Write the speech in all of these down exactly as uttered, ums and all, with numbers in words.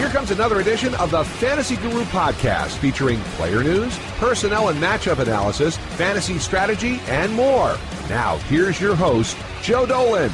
Here comes another edition of the Fantasy Guru Podcast, featuring player news, personnel and matchup analysis, fantasy strategy, and more. Now, here's your host, Joe Dolan.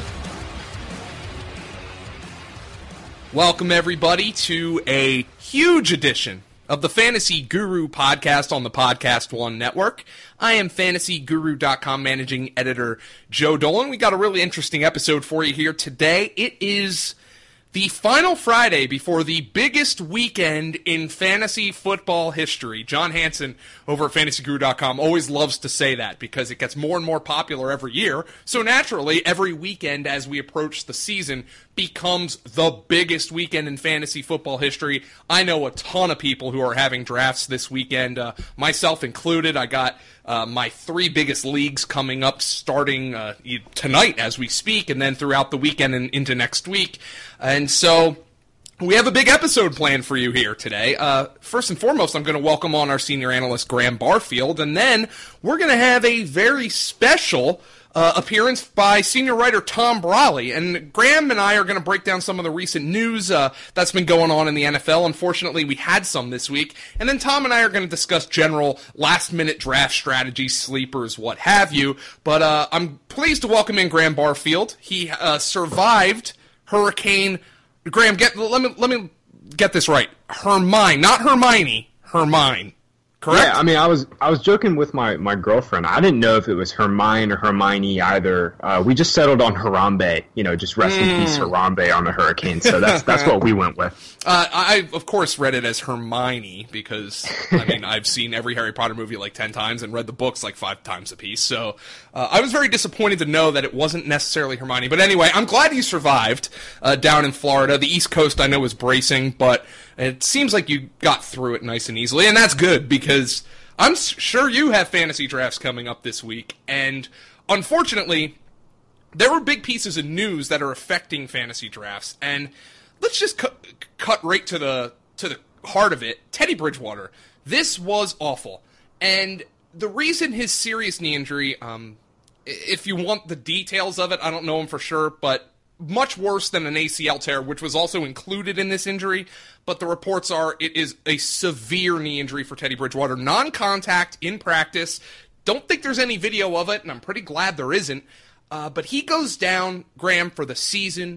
Welcome, everybody, to a huge edition of the Fantasy Guru Podcast on the Podcast One Network. I am fantasy guru dot com managing editor Joe Dolan. We got a really interesting episode for you here today. It is the final Friday before the biggest weekend in fantasy football history. John Hansen over at fantasy guru dot com always loves to say that because it gets more and more popular every year. So naturally, every weekend as we approach the season becomes the biggest weekend in fantasy football history. I know a ton of people who are having drafts this weekend, uh, myself included. I got uh, my three biggest leagues coming up starting uh, tonight as we speak, and then throughout the weekend and into next week. And so we have a big episode planned for you here today. Uh, first and foremost, I'm going to welcome on our senior analyst, Graham Barfield, and then we're going to have a very special Uh, appearance by senior writer Tom Brawley. And Graham and I are going to break down some of the recent news uh, that's been going on in the N F L. Unfortunately, we had some this week. And then Tom and I are going to discuss general last-minute draft strategies, sleepers, what have you. But uh, I'm pleased to welcome in Graham Barfield. He uh, survived Hurricane... Graham, get let me let me get this right. Hermine, not Hermione. Hermine. Correct? Yeah, I mean, I was I was joking with my, my girlfriend. I didn't know if it was Hermione or Hermione either. Uh, we just settled on Harambe, you know, just rest mm. in peace Harambe on the Hurricane. So that's that's what we went with. Uh, I, of course, read it as Hermione because, I mean, I've seen every Harry Potter movie like ten times and read the books like five times apiece. So uh, I was very disappointed to know that it wasn't necessarily Hermione. But anyway, I'm glad you survived uh, down in Florida. The East Coast, I know, was bracing, but it seems like you got through it nice and easily, and that's good because I'm sure you have fantasy drafts coming up this week, and unfortunately, there were big pieces of news that are affecting fantasy drafts, and let's just cu- cut right to the to the heart of it. Teddy Bridgewater, this was awful, and the reason his serious knee injury, um, if you want the details of it, I don't know him for sure, but much worse than an A C L tear, which was also included in this injury, but the reports are it is a severe knee injury for Teddy Bridgewater. Non-contact in practice. Don't think there's any video of it, and I'm pretty glad there isn't. Uh, but he goes down, Graham, for the season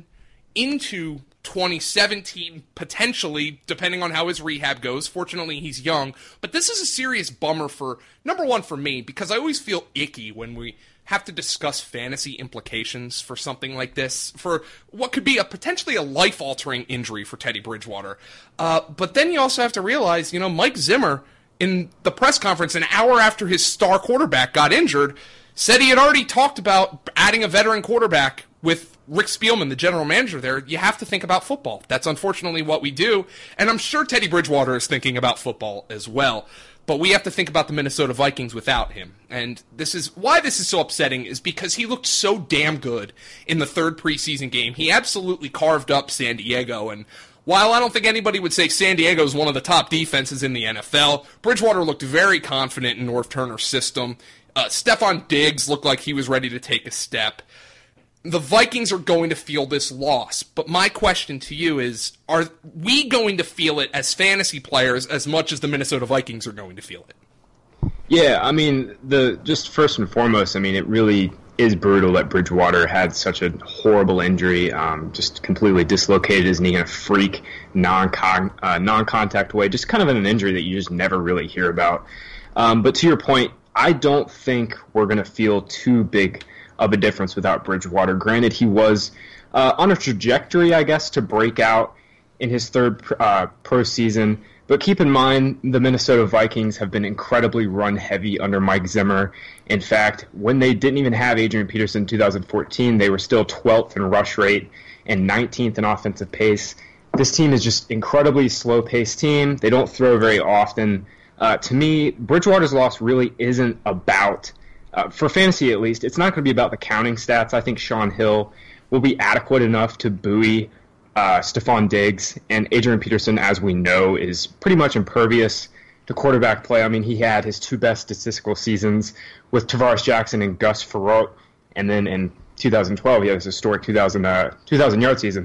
into twenty seventeen, potentially, depending on how his rehab goes. Fortunately, he's young. But this is a serious bummer for, number one, for me, because I always feel icky when we have to discuss fantasy implications for something like this, for what could be a potentially a life-altering injury for Teddy Bridgewater. Uh, but then you also have to realize, you know, Mike Zimmer, in the press conference an hour after his star quarterback got injured, said he had already talked about adding a veteran quarterback with Rick Spielman, the general manager there. You have to think about football. That's unfortunately what we do, and I'm sure Teddy Bridgewater is thinking about football as well. But we have to think about the Minnesota Vikings without him. And this is why this is so upsetting is because he looked so damn good in the third preseason game. He absolutely carved up San Diego. And while I don't think anybody would say San Diego is one of the top defenses in the N F L, Bridgewater looked very confident in Norv Turner's system. Uh, Stephon Diggs looked like he was ready to take a step. The Vikings are going to feel this loss, but my question to you is, are we going to feel it as fantasy players as much as the Minnesota Vikings are going to feel it? Yeah, I mean, the just first and foremost, I mean, it really is brutal that Bridgewater had such a horrible injury, um, just completely dislocated his knee in a freak, non-con- uh, non-contact way, just kind of an injury that you just never really hear about. Um, but to your point, I don't think we're going to feel too big of a difference without Bridgewater. Granted, he was uh, on a trajectory, I guess, to break out in his third uh, pro season. But keep in mind, the Minnesota Vikings have been incredibly run-heavy under Mike Zimmer. In fact, when they didn't even have Adrian Peterson in two thousand fourteen, they were still twelfth in rush rate and nineteenth in offensive pace. This team is just incredibly slow-paced team. They don't throw very often. Uh, to me, Bridgewater's loss really isn't about Uh, for fantasy, at least, it's not going to be about the counting stats. I think Shaun Hill will be adequate enough to buoy uh, Stephon Diggs, and Adrian Peterson, as we know, is pretty much impervious to quarterback play. I mean, he had his two best statistical seasons with Tavares Jackson and Gus Frerotte, and then in two thousand twelve, he had his historic two thousand, uh, two thousand yard season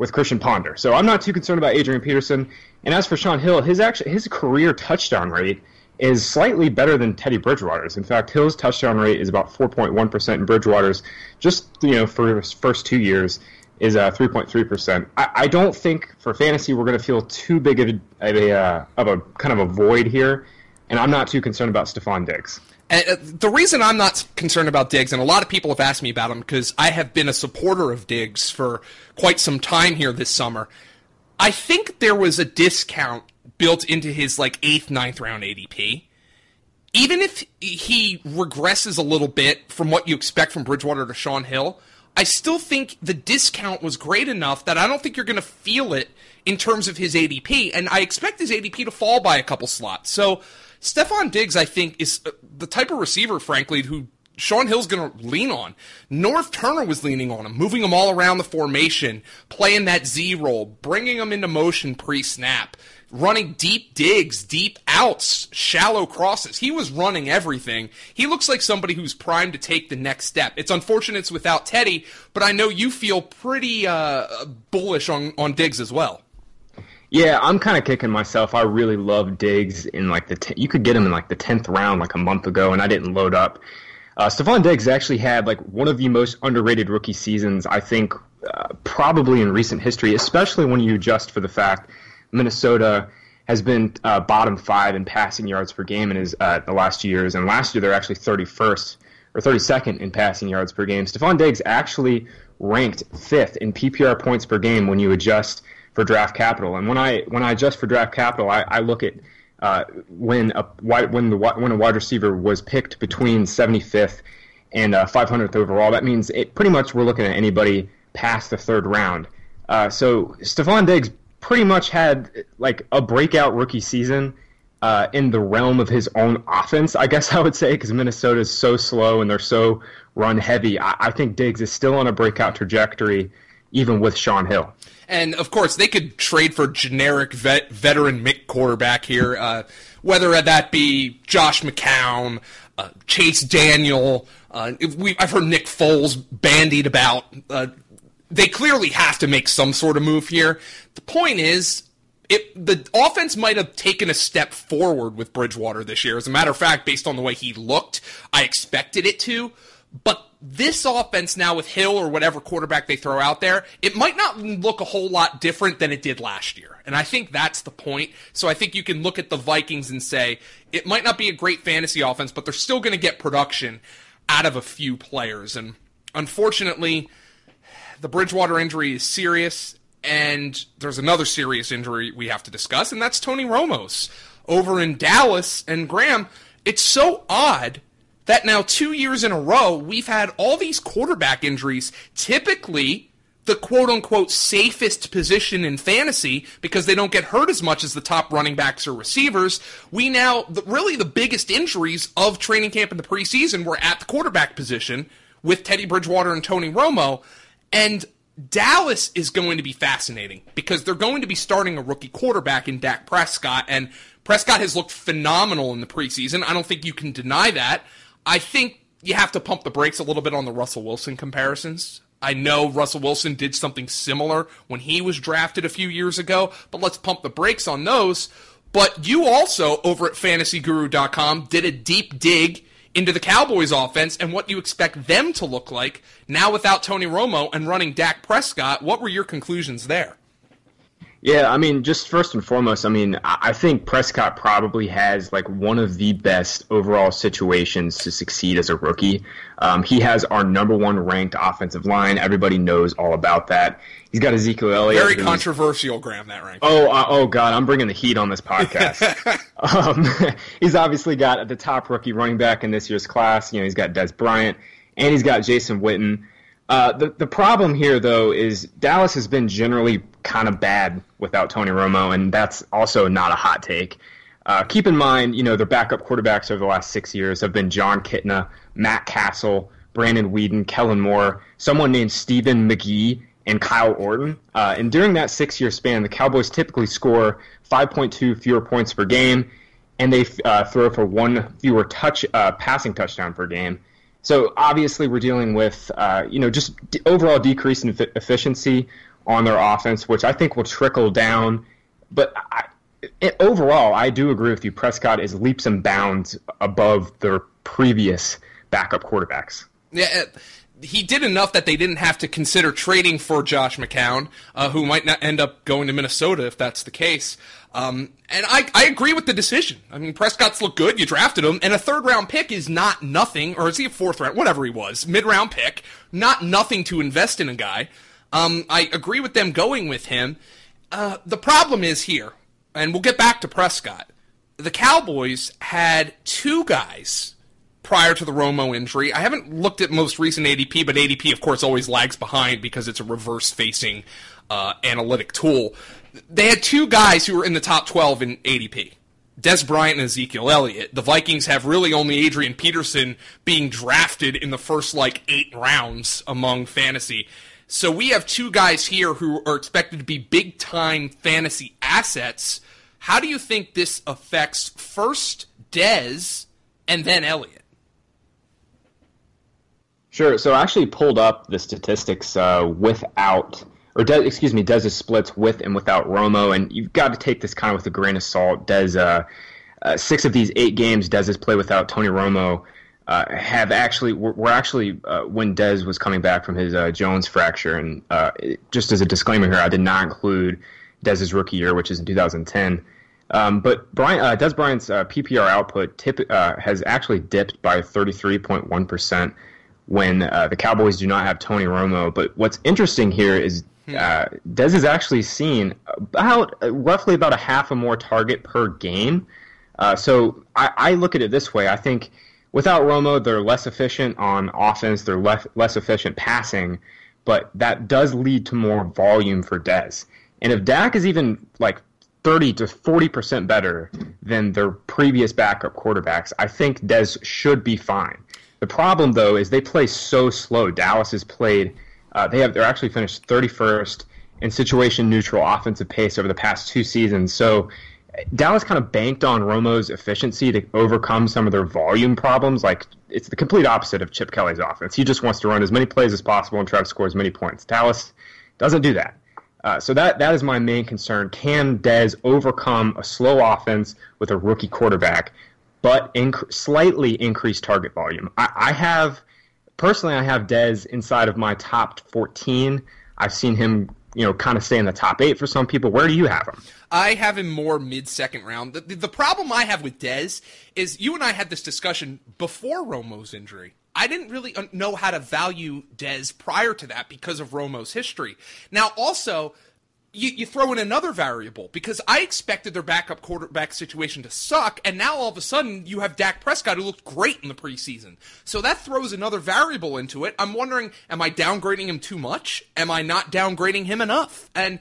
with Christian Ponder. So I'm not too concerned about Adrian Peterson. And as for Shaun Hill, his actually his career touchdown rate is slightly better than Teddy Bridgewater's. In fact, Hill's touchdown rate is about four point one percent, and Bridgewater's, just you know, for his first two years, is uh, three point three percent. I, I don't think for fantasy we're going to feel too big of a, of a, uh, of a kind of a void here, and I'm not too concerned about Stephon Diggs. And uh, the reason I'm not concerned about Diggs, and a lot of people have asked me about him because I have been a supporter of Diggs for quite some time here this summer, I think there was a discount built into his like eighth, ninth round A D P. Even if he regresses a little bit from what you expect from Bridgewater to Shaun Hill, I still think the discount was great enough that I don't think you're going to feel it in terms of his A D P, and I expect his A D P to fall by a couple slots. So Stephon Diggs, I think, is the type of receiver, frankly, who Shaun Hill's going to lean on. Norv Turner was leaning on him, moving him all around the formation, playing that Z roll, bringing him into motion pre-snap, running deep digs, deep outs, shallow crosses. He was running everything. He looks like somebody who's primed to take the next step. It's unfortunate it's without Teddy, but I know you feel pretty uh, bullish on, on Diggs as well. Yeah, I'm kind of kicking myself. I really love Diggs in like the t- you could get him in like the tenth round like a month ago, and I didn't load up. Uh, Stephon Diggs actually had like one of the most underrated rookie seasons, I think, uh, probably in recent history, especially when you adjust for the fact Minnesota has been uh, bottom five in passing yards per game in his uh, the last years, and last year they're actually thirty-first or thirty-second in passing yards per game. Stephon Diggs actually ranked fifth in P P R points per game when you adjust for draft capital. And when I when I adjust for draft capital, I, I look at uh, when a when the when a wide receiver was picked between seventy-fifth and uh, five hundredth overall. That means it pretty much we're looking at anybody past the third round. Uh, so Stephon Diggs pretty much had like a breakout rookie season uh, in the realm of his own offense, I guess I would say, because Minnesota is so slow and they're so run heavy. I, I think Diggs is still on a breakout trajectory, even with Shaun Hill. And, of course, they could trade for generic vet, veteran Mick quarterback here, uh, whether that be Josh McCown, uh, Chase Daniel. Uh, if we, I've heard Nick Foles bandied about. Uh, they clearly have to make some sort of move here. The point is, it, the offense might have taken a step forward with Bridgewater this year. As a matter of fact, based on the way he looked, I expected it to. But this offense now with Hill or whatever quarterback they throw out there, it might not look a whole lot different than it did last year. And I think that's the point. So I think you can look at the Vikings and say, it might not be a great fantasy offense, but they're still going to get production out of a few players. And unfortunately, the Bridgewater injury is serious, and there's another serious injury we have to discuss, and that's Tony Romo's over in Dallas. And Graham, it's so odd that now two years in a row, we've had all these quarterback injuries, typically the quote-unquote safest position in fantasy because they don't get hurt as much as the top running backs or receivers. We now, the, really the biggest injuries of training camp in the preseason were at the quarterback position with Teddy Bridgewater and Tony Romo. And Dallas is going to be fascinating because they're going to be starting a rookie quarterback in Dak Prescott, and Prescott has looked phenomenal in the preseason. I don't think you can deny that. I think you have to pump the brakes a little bit on the Russell Wilson comparisons. I know Russell Wilson did something similar when he was drafted a few years ago, but let's pump the brakes on those. But you also, over at fantasy guru dot com, did a deep dig into the Cowboys offense and what you expect them to look like now without Tony Romo and running Dak Prescott. What were your conclusions there? Yeah, I mean, just first and foremost, I mean, I think Prescott probably has like one of the best overall situations to succeed as a rookie. Um, he has our number one ranked offensive line. Everybody knows all about that. He's got Ezekiel Elliott. Very controversial, Graham, that ranking. Oh, uh, oh God, I'm bringing the heat on this podcast. um, he's obviously got the top rookie running back in this year's class. You know, he's got Des Bryant, and he's got Jason Witten. Uh, the the problem here, though, is Dallas has been generally kind of bad without Tony Romo, and that's also not a hot take. Uh, keep in mind, you know, their backup quarterbacks over the last six years have been John Kitna, Matt Castle, Brandon Weeden, Kellen Moore, someone named Stephen McGee, and Kyle Orton. Uh, and during that six-year span, the Cowboys typically score five point two fewer points per game, and they uh, throw for one fewer touch uh, passing touchdown per game. So obviously we're dealing with, uh, you know, just d- overall decrease in e- efficiency on their offense, which I think will trickle down. But I, it, overall, I do agree with you. Prescott is leaps and bounds above their previous backup quarterbacks. Yeah, he did enough that they didn't have to consider trading for Josh McCown, uh, who might not end up going to Minnesota if that's the case. Um, and I, I agree with the decision. I mean, Prescott's looked good. You drafted him, and a third-round pick is not nothing, or is he a fourth round? Whatever he was, mid-round pick, not nothing to invest in a guy. Um, I agree with them going with him. Uh, the problem is here, and we'll get back to Prescott. The Cowboys had two guys prior to the Romo injury. I haven't looked at most recent A D P, but A D P, of course, always lags behind because it's a reverse-facing uh, analytic tool. They had two guys who were in the top twelve in A D P, Dez Bryant and Ezekiel Elliott. The Vikings have really only Adrian Peterson being drafted in the first, like, eight rounds among fantasy. So we have two guys here who are expected to be big-time fantasy assets. How do you think this affects first Dez and then Elliott? Sure. So I actually pulled up the statistics uh, without, or Dez, excuse me, Dez's splits with and without Romo, and you've got to take this kind of with a grain of salt. Dez, uh, uh, six of these eight games Dez has played without Tony Romo uh, have actually were, were actually uh, when Dez was coming back from his uh, Jones fracture. And uh, it, just as a disclaimer here, I did not include Dez's rookie year, which is in two thousand ten. Um, but Brian, uh, Dez Bryant's uh, P P R output tip, uh, has actually dipped by thirty-three point one percent when uh, the Cowboys do not have Tony Romo. But what's interesting here is uh, Dez has actually seen about uh, roughly about a half a more target per game. Uh, so I, I look at it this way. I think without Romo, they're less efficient on offense. They're less, less efficient passing. But that does lead to more volume for Dez. And if Dak is even like thirty to forty percent better than their previous backup quarterbacks, I think Dez should be fine. The problem, though, is they play so slow. Dallas has played, uh, they have, they're actually finished thirty-first in situation-neutral offensive pace over the past two seasons. So Dallas kind of banked on Romo's efficiency to overcome some of their volume problems. Like, it's the complete opposite of Chip Kelly's offense. He just wants to run as many plays as possible and try to score as many points. Dallas doesn't do that. Uh, so that that is my main concern. Can Dez overcome a slow offense with a rookie quarterback, but inc- slightly increase target volume? I, I have, personally, I have Dez inside of my top fourteen. I've seen him, you know, kind of stay in the top eight for some people. Where do you have him? I have him more mid-second round. The, the, the problem I have with Dez is you and I had this discussion before Romo's injury. I didn't really know how to value Dez prior to that because of Romo's history. Now, also, you, you throw in another variable, because I expected their backup quarterback situation to suck, and now all of a sudden you have Dak Prescott, who looked great in the preseason. So that throws another variable into it. I'm wondering, am I downgrading him too much? Am I not downgrading him enough? And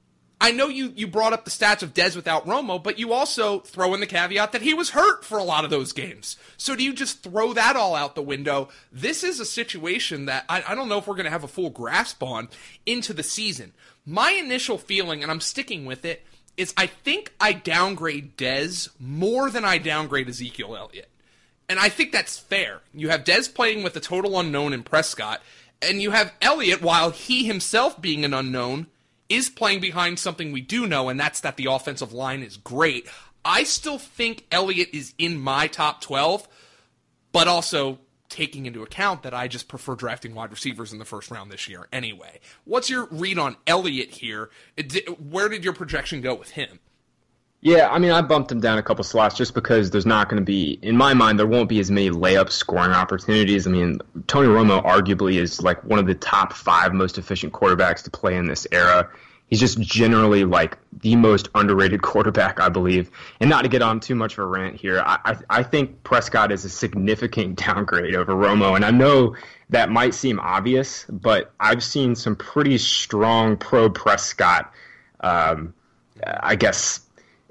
I know you, you brought up the stats of Dez without Romo, but you also throw in the caveat that he was hurt for a lot of those games. So do you just throw that all out the window? This is a situation that I, I don't know if we're going to have a full grasp on into the season. My initial feeling, and I'm sticking with it, is I think I downgrade Dez more than I downgrade Ezekiel Elliott. And I think that's fair. You have Dez playing with a total unknown in Prescott, and you have Elliott, while he himself being an unknown, is playing behind something we do know, and that's that the offensive line is great. I still think Elliott is in my top twelve, but also taking into account that I just prefer drafting wide receivers in the first round this year anyway. What's your read on Elliott here? Where did your projection go with him? Yeah, I mean, I bumped him down a couple slots just because there's not going to be, in my mind, there won't be as many layup scoring opportunities. I mean, Tony Romo arguably is like one of the top five most efficient quarterbacks to play in this era. He's just generally like the most underrated quarterback, I believe. And not to get on too much of a rant here, I, I, I think Prescott is a significant downgrade over Romo. And I know that might seem obvious, but I've seen some pretty strong pro-Prescott, um, I guess,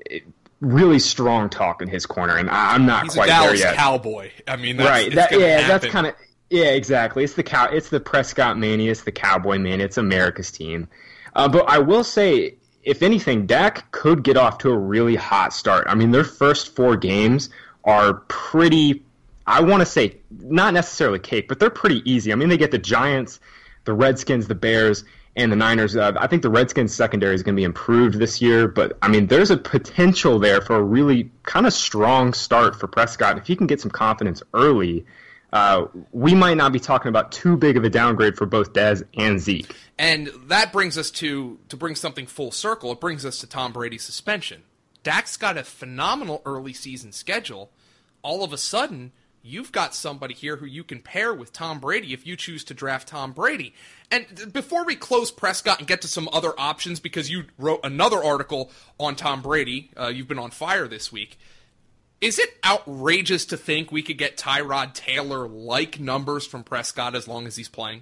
really strong talk in his corner, and I'm not He's quite a Dallas there yet. Cowboy. I mean, that's, right? It's that, yeah, happen. that's kind of yeah, exactly. It's the cow. It's the Prescott mania. It's the Cowboy mania. It's America's team. Uh, but I will say, if anything, Dak could get off to a really hot start. I mean, their first four games are pretty. I want to say not necessarily cake, but they're pretty easy. I mean, they get the Giants, the Redskins, the Bears. and the Niners. Uh, I think the Redskins secondary is going to be improved this year, but I mean, there's a potential there for a really kind of strong start for Prescott. If he can get some confidence early, uh, we might not be talking about too big of a downgrade for both Dez and Zeke. And that brings us to, to bring something full circle, it brings us to Tom Brady's suspension. Dak's got a phenomenal early season schedule. All of a sudden, you've got somebody here who you can pair with Tom Brady if you choose to draft Tom Brady. And before we close Prescott and get to some other options, because you wrote another article on Tom Brady, uh, you've been on fire this week, is it outrageous to think we could get Tyrod Taylor-like numbers from Prescott as long as he's playing?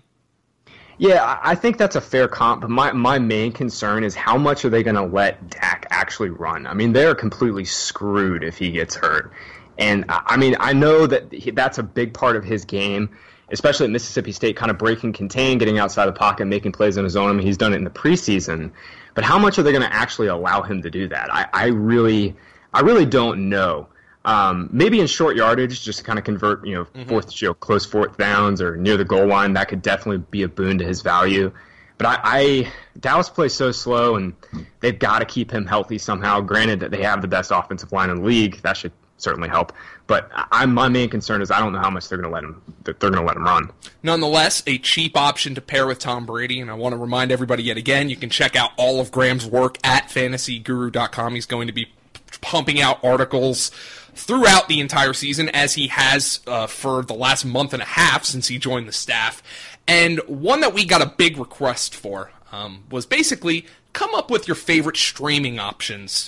Yeah, I think that's a fair comp, but my, my main concern is how much are they going to let Dak actually run? I mean, they're completely screwed if he gets hurt. And, I mean, I know that he, that's a big part of his game, especially at Mississippi State, kind of breaking contain, getting outside the pocket, making plays on his own. I mean, he's done it in the preseason. But how much are they going to actually allow him to do that? I, I really I really don't know. Um, maybe in short yardage, just to kind of convert, you know, mm-hmm. fourth, you know, close fourth downs or near the goal line, that could definitely be a boon to his value. But I, I Dallas plays so slow, and they've got to keep him healthy somehow. Granted that they have the best offensive line in the league, that should certainly help. But I, my main concern is I don't know how much they're going to let him. They're going to let him run. Nonetheless, a cheap option to pair with Tom Brady, and I want to remind everybody yet again, you can check out all of Graham's work at fantasy guru dot com. He's going to be pumping out articles throughout the entire season, as he has uh, for the last month and a half since he joined the staff. And one that we got a big request for um, was basically come up with your favorite streaming options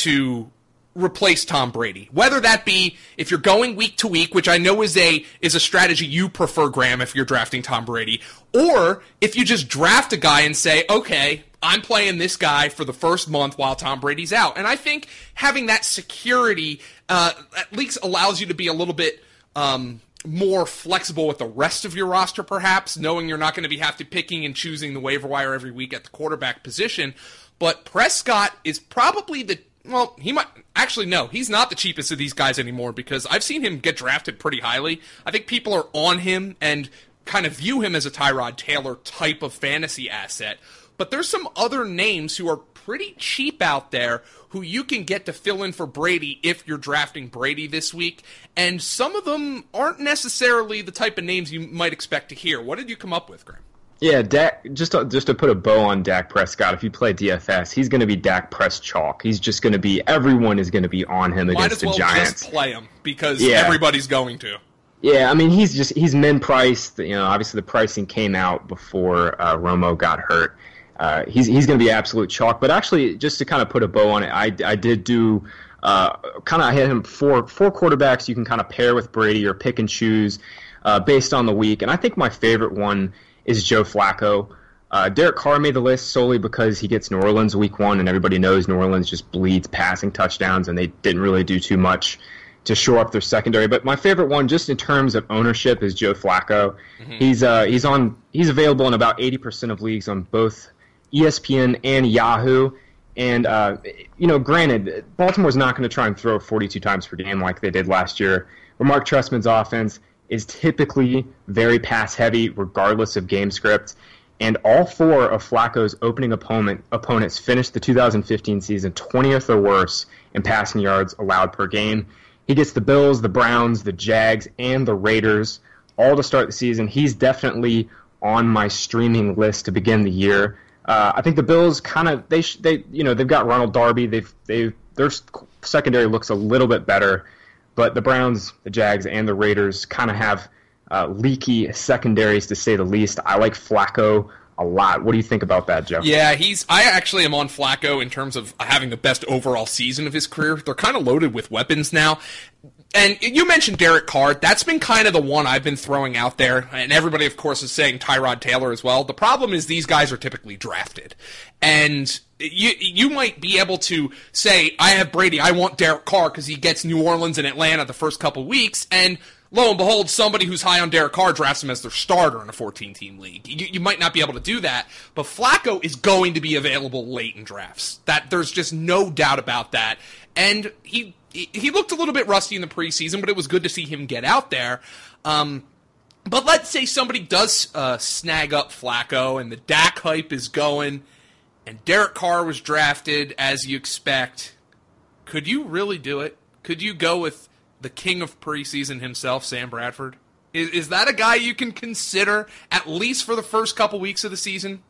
to replace Tom Brady. Whether that be if you're going week to week, which I know is a is a strategy you prefer, Graham, if you're drafting Tom Brady, or if you just draft a guy and say, okay, I'm playing this guy for the first month while Tom Brady's out. And I think having that security uh, at least allows you to be a little bit um, more flexible with the rest of your roster, perhaps, knowing you're not going to be have to picking and choosing the waiver wire every week at the quarterback position. But Prescott is probably the Well, he might actually no, he's not the cheapest of these guys anymore, because I've seen him get drafted pretty highly. I think people are on him and kind of view him as a Tyrod Taylor type of fantasy asset. But there's some other names who are pretty cheap out there who you can get to fill in for Brady if you're drafting Brady this week. And some of them aren't necessarily the type of names you might expect to hear. What did you come up with, Graham? Yeah, Dak. Just to, just to put a bow on Dak Prescott, if you play D F S, he's going to be Dak Press chalk. He's just going to be everyone is going to be on him Might against as well the Giants. Just play him because yeah. everybody's going to. Yeah, I mean he's just he's min priced. You know, obviously the pricing came out before uh, Romo got hurt. Uh, he's he's going to be absolute chalk. But actually, just to kind of put a bow on it, I, I did do uh, kind of I had him four four quarterbacks you can kind of pair with Brady or pick and choose uh, based on the week. And I think my favorite one is Joe Flacco. Uh, Derek Carr made the list solely because he gets New Orleans week one, and everybody knows New Orleans just bleeds passing touchdowns, and they didn't really do too much to shore up their secondary. But my favorite one, just in terms of ownership, is Joe Flacco. Mm-hmm. He's uh, he's on he's available in about eighty percent of leagues on both E S P N and Yahoo. And uh, you know, granted, Baltimore's not going to try and throw forty-two times per game like they did last year. But Mark Trestman's offense is typically very pass heavy, regardless of game script. And all four of Flacco's opening opponent, opponents finished the two thousand fifteen season twentieth or worse in passing yards allowed per game. He gets the Bills, the Browns, the Jags, and the Raiders all to start the season. He's definitely on my streaming list to begin the year. Uh, I think the Bills kind of they they you know they've got Ronald Darby. They've they their secondary looks a little bit better, but the Browns, the Jags, and the Raiders kind of have Uh, leaky secondaries, to say the least. I like Flacco a lot. What do you think about that, Joe? Yeah, he's. I actually am on Flacco in terms of having the best overall season of his career. They're kind of loaded with weapons now. And you mentioned Derek Carr. That's been kind of the one I've been throwing out there. And everybody, of course, is saying Tyrod Taylor as well. The problem is these guys are typically drafted. And you you might be able to say, I have Brady, I want Derek Carr because he gets New Orleans and Atlanta the first couple weeks. And lo and behold, somebody who's high on Derek Carr drafts him as their starter in a fourteen-team league. You, you might not be able to do that, but Flacco is going to be available late in drafts. That there's just no doubt about that. And he he looked a little bit rusty in the preseason, but it was good to see him get out there. Um, But let's say somebody does uh, snag up Flacco and the Dak hype is going and Derek Carr was drafted as you expect. Could you really do it? Could you go with the king of preseason himself, Sam Bradford? Is, is that a guy you can consider at least for the first couple weeks of the season?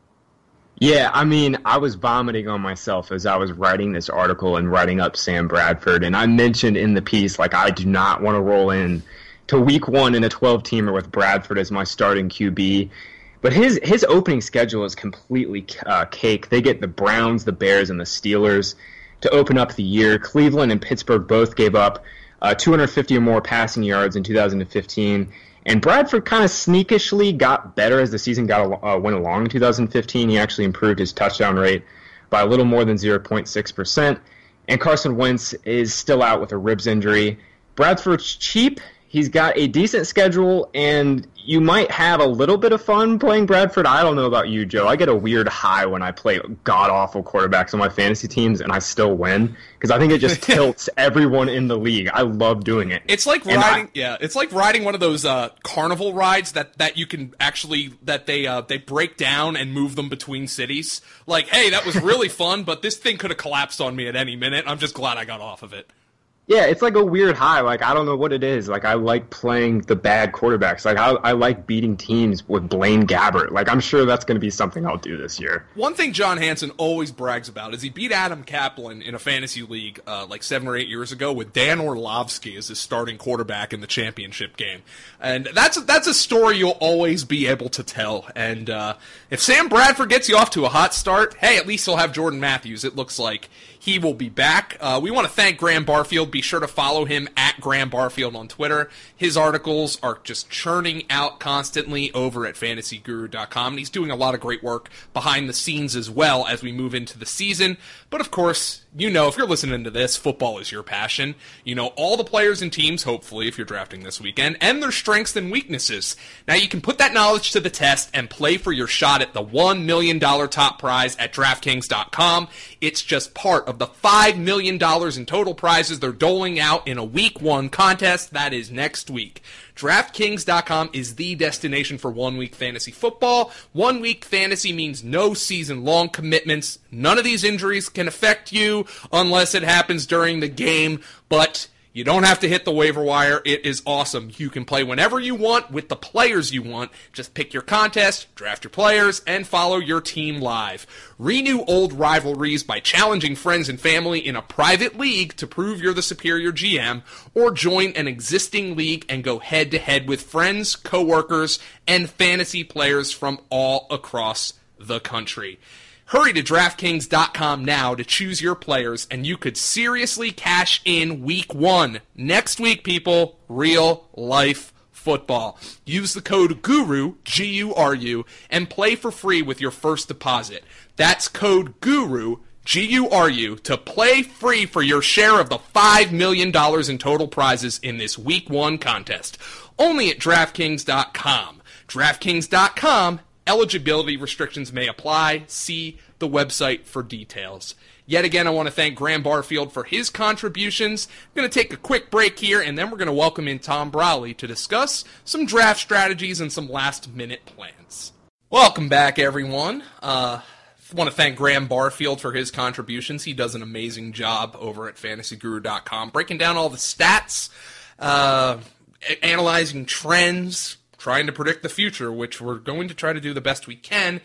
Yeah, I mean, I was vomiting on myself as I was writing this article and writing up Sam Bradford. And I mentioned in the piece, like, I do not want to roll in to week one in a twelve-teamer with Bradford as my starting Q B. But his his opening schedule is completely uh, cake. They get the Browns, the Bears, and the Steelers to open up the year. Cleveland and Pittsburgh both gave up uh, two hundred fifty or more passing yards in two thousand fifteen. And Bradford kind of sneakishly got better as the season got uh, went along in two thousand fifteen. He actually improved his touchdown rate by a little more than zero point six percent. And Carson Wentz is still out with a ribs injury. Bradford's cheap. He's got a decent schedule, and you might have a little bit of fun playing Bradford. I don't know about you, Joe. I get a weird high when I play god-awful quarterbacks on my fantasy teams, and I still win, because I think it just tilts everyone in the league. I love doing it. It's like And riding, I- yeah, it's like riding one of those uh, carnival rides that, that you can actually that they uh, they break down and move them between cities. Like, hey, that was really fun, but this thing could have collapsed on me at any minute. I'm just glad I got off of it. Yeah, it's like a weird high. Like, I don't know what it is. Like, I like playing the bad quarterbacks. Like, I, I like beating teams with Blaine Gabbert. Like, I'm sure that's going to be something I'll do this year. One thing John Hansen always brags about is he beat Adam Kaplan in a fantasy league uh, like seven or eight years ago with Dan Orlovsky as his starting quarterback in the championship game. And that's that's a story you'll always be able to tell. And uh, if Sam Bradford gets you off to a hot start, hey, at least he'll have Jordan Matthews. It looks like he will be back. Uh, we want to thank Graham Barfield. Be sure to follow him at Graham Barfield on Twitter. His articles are just churning out constantly over at fantasy guru dot com. And he's doing a lot of great work behind the scenes as well as we move into the season. But of course, you know, if you're listening to this, football is your passion. You know all the players and teams, hopefully, if you're drafting this weekend, and their strengths and weaknesses. Now you can put that knowledge to the test and play for your shot at the one million dollars top prize at DraftKings dot com. It's just part of the five million dollars in total prizes they're doling out in a week one contest. That is next week. DraftKings dot com is the destination for one-week fantasy football. One-week fantasy means no season-long commitments. None of these injuries can affect you unless it happens during the game, but you don't have to hit the waiver wire. It is awesome. You can play whenever you want with the players you want. Just pick your contest, draft your players, and follow your team live. Renew old rivalries by challenging friends and family in a private league to prove you're the superior G M, or join an existing league and go head-to-head with friends, coworkers, and fantasy players from all across the country. Hurry to DraftKings dot com now to choose your players, and you could seriously cash in week one. Next week, people, real life football. Use the code GURU, G U R U, and play for free with your first deposit. That's code GURU, G U R U, to play free for your share of the five million dollars in total prizes in this week one contest. Only at DraftKings dot com. DraftKings dot com. Eligibility restrictions may apply. See the website for details. Yet again, I want to thank Graham Barfield for his contributions. I'm going to take a quick break here, and then we're going to welcome in Tom Brawley to discuss some draft strategies and some last-minute plans. Welcome back, everyone. Uh, I want to thank Graham Barfield for his contributions. He does an amazing job over at fantasy guru dot com, breaking down all the stats, uh, a- analyzing trends, trying to predict the future, which we're going to try to do the best we can.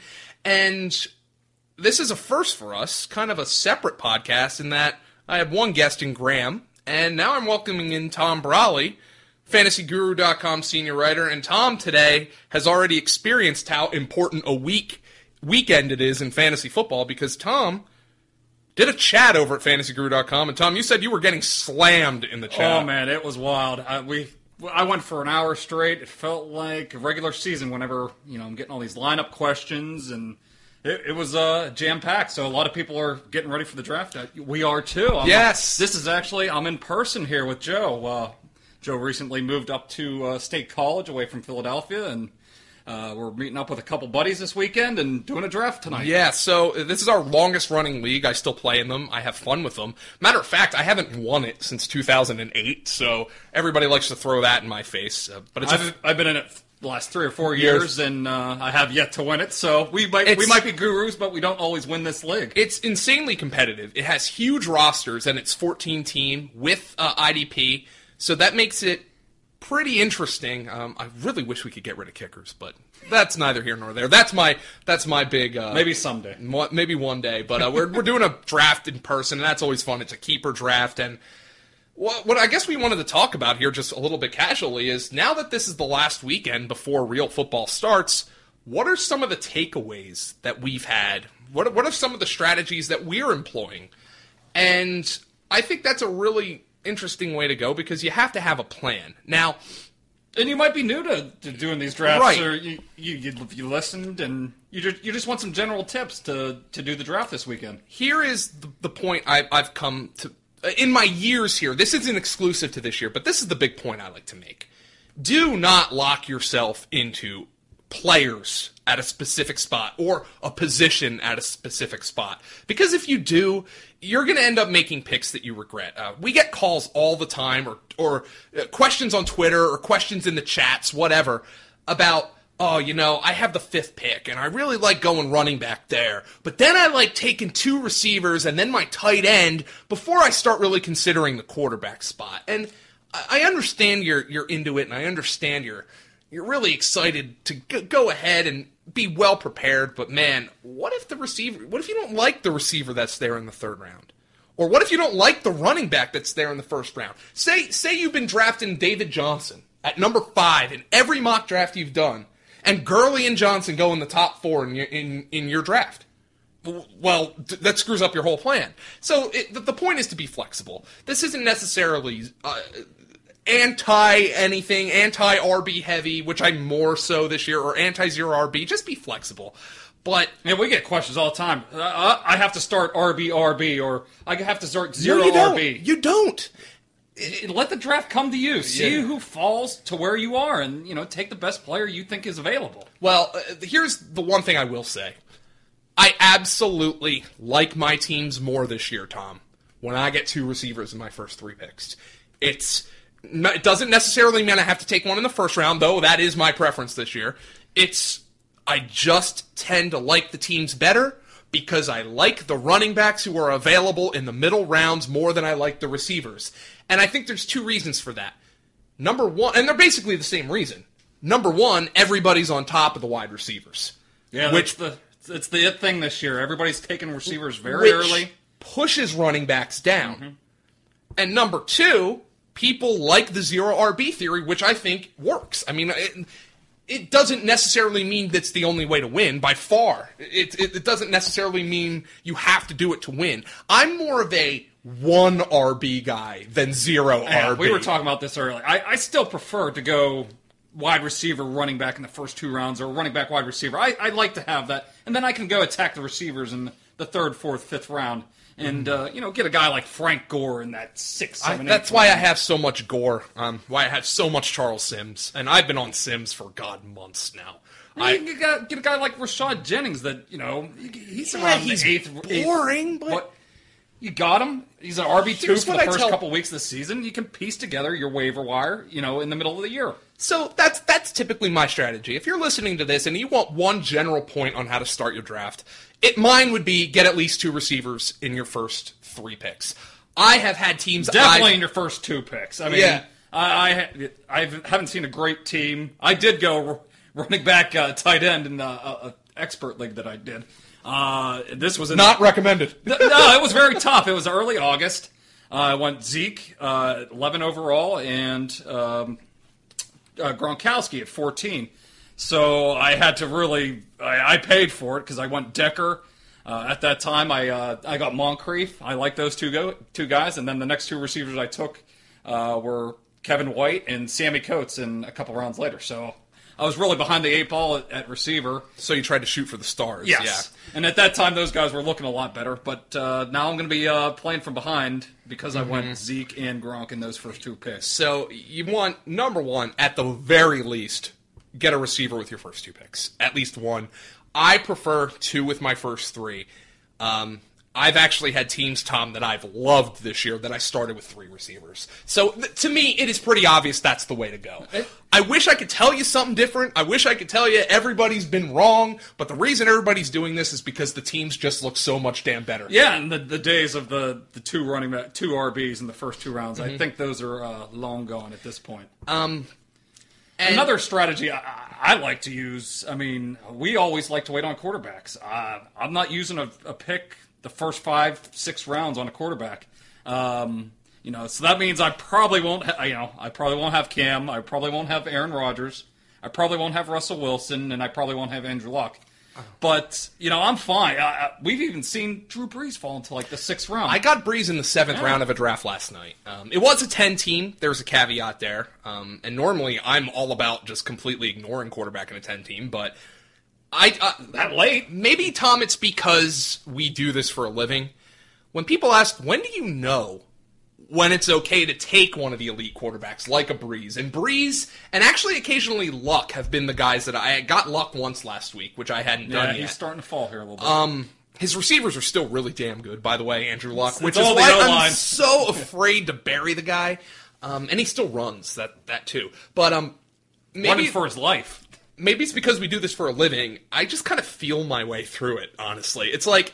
And this is a first for us, kind of a separate podcast in that I have one guest in Graham, and now I'm welcoming in Tom Brawley, fantasy guru dot com senior writer. And Tom today has already experienced how important a week weekend it is in fantasy football, because Tom did a chat over at fantasy guru dot com, and Tom, you said you were getting slammed in the chat. Oh man, it was wild. I, we I went for an hour straight. It felt like a regular season whenever, you know, I'm getting all these lineup questions, and it, it was uh, jam-packed. So a lot of people are getting ready for the draft. We are too. I'm Yes. A, this is actually, I'm in person here with Joe. Uh, Joe recently moved up to uh, State College away from Philadelphia, and uh, we're meeting up with a couple buddies this weekend and doing a draft tonight. Yeah, so this is our longest running league. I still play in them. I have fun with them. Matter of fact, I haven't won it since two thousand eight, so everybody likes to throw that in my face. Uh, but it's I've, I've been in it the last three or four years, and uh, I have yet to win it. So we might It's- we might be gurus, but we don't always win this league. It's insanely competitive. It has huge rosters, and it's fourteen team with uh, I D P, so that makes it pretty interesting. Um, I really wish we could get rid of kickers, but that's neither here nor there. That's my that's my big uh, Maybe someday. mo- maybe one day. But uh, we're we're doing a draft in person, and that's always fun. It's a keeper draft, and what what I guess we wanted to talk about here, just a little bit casually, is now that this is the last weekend before real football starts. What are some of the takeaways that we've had? What what are some of the strategies that we're employing? And I think that's a really interesting way to go because you have to have a plan. Now, And you might be new to, to doing these drafts, Right. or you, you you you listened and you just you just want some general tips to, to do the draft this weekend. here is the, the point I, I've come to in my years here. This isn't exclusive to this year, but this is the big point I like to make. Do not lock yourself into players at a specific spot or a position at a specific spot. Because if you do, you're going to end up making picks that you regret. Uh, we get calls all the time or, or uh, questions on Twitter or questions in the chats, whatever, about, oh, you know, I have the fifth pick and I really like going running back there. But then I like taking two receivers and then my tight end before I start really considering the quarterback spot. And I I understand you're you're into it, and I understand you're you're really excited to g- go ahead and be well prepared. But man, what if the receiver? What if you don't like the receiver that's there in the third round? Or what if you don't like the running back that's there in the first round? Say say you've been drafting David Johnson at number five in every mock draft you've done, and Gurley and Johnson go in the top four in your in, in your draft. Well, th- that screws up your whole plan. So it, the, the point is to be flexible. This isn't necessarily uh, anti anything, anti R B heavy, which I'm more so this year, or anti zero R B. Just be flexible. But Yeah, we get questions all the time. Uh, I have to start R B R B, or I have to start zero no, you don't. R B. You don't. Let the draft come to you. See Yeah. who falls to where you are, and you know, take the best player you think is available. Well, uh, here's the one thing I will say. I absolutely like my teams more this year, Tom, when I get two receivers in my first three picks. It's it doesn't necessarily mean I have to take one in the first round, though that is my preference this year. It's I just tend to like the teams better because I like the running backs who are available in the middle rounds more than I like the receivers. And I think there's two reasons for that. Number one, and they're basically the same reason. Number one, everybody's on top of the wide receivers. Yeah, which that's the it's the it thing this year. Everybody's taking receivers very which early. pushes running backs down. Mm-hmm. And number two, people like the zero R B theory, which I think works. I mean, it, it doesn't necessarily mean that's the only way to win, by far. It, it, it doesn't necessarily mean you have to do it to win. I'm more of a one R B guy than zero Yeah, R B. we were talking about this earlier. I, I still prefer to go wide receiver, running back in the first two rounds, or running back, wide receiver. I, I like to have that, and then I can go attack the receivers in the third, fourth, fifth round, and uh, you know, get a guy like Frank Gore in that six, I, seven, that's eight why I round. have so much Gore. Um, why I have so much Charles Sims, and I've been on Sims for God months now. I, I, you can get, get a guy like Rashad Jennings that, you know, he's Yeah, around he's the eighth. boring, eighth, but- what- you got him. He's an R B two Here's for what the I first tell- couple weeks of the season. You can piece together your waiver wire, you know, in the middle of the year. So that's that's typically my strategy. If you're listening to this and you want one general point on how to start your draft, it mine would be get at least two receivers in your first three picks. I have had teams Definitely I've- in your first two picks. I mean, Yeah. I, I I haven't seen a great team. I did go r- running back, uh, tight end in uh, a, a expert league that I did. Uh, this was in not recommended. no, it was very tough. It was early August. Uh, I went Zeke, uh, eleven overall, and um, uh, Gronkowski at fourteen. So I had to really, I, I paid for it because I went Decker. Uh, at that time, I uh, I got Moncrief. I like those two go two guys, and then the next two receivers I took uh, were Kevin White and Sammy Coates, in a couple rounds later. So I was really behind the eight ball at, at receiver. So you tried to shoot for the stars. Yes. And at that time, those guys were looking a lot better. But uh, now I'm going to be uh, playing from behind because Mm-hmm. I went Zeke and Gronk in those first two picks. So you want, number one, at the very least, get a receiver with your first two picks. At least one. I prefer two with my first three. Um, I've actually had teams, Tom, that I've loved this year that I started with three receivers. So th- to me, it is pretty obvious that's the way to go. I wish I could tell you something different. I wish I could tell you everybody's been wrong, but the reason everybody's doing this is because the teams just look so much damn better. Yeah, and the, the days of the, the two running back, two R Bs in the first two rounds, mm-hmm. I think those are uh, long gone at this point. Um, and Another strategy I, I like to use, I mean, we always like to wait on quarterbacks. Uh, I'm not using a, a pick the first five, six rounds on a quarterback. Um, you know, so that means I probably won't, ha- you know, I probably won't have Cam. I probably won't have Aaron Rodgers. I probably won't have Russell Wilson, and I probably won't have Andrew Luck. But, you know, I'm fine. I, I, we've even seen Drew Brees fall into, like, the sixth round. I got Brees in the seventh yeah. round of a draft last night. Um, it was a ten-team. There was a caveat there. Um, and normally I'm all about just completely ignoring quarterback in a ten-team, but I uh, that late. Maybe, Tom, it's because we do this for a living. When people ask, when do you know when it's okay to take one of the elite quarterbacks like a Brees? And Brees, and actually occasionally Luck, have been the guys that I got Luck once last week, which I hadn't yeah, done he's yet. starting to fall here a little bit. Um, his receivers are still really damn good, by the way, Andrew Luck, It's which all is the why O-line. I'm so afraid to bury the guy. Um, and he still runs that that too. But um, maybe Running for his life. Maybe it's because we do this for a living. I just kind of feel my way through it, honestly. It's like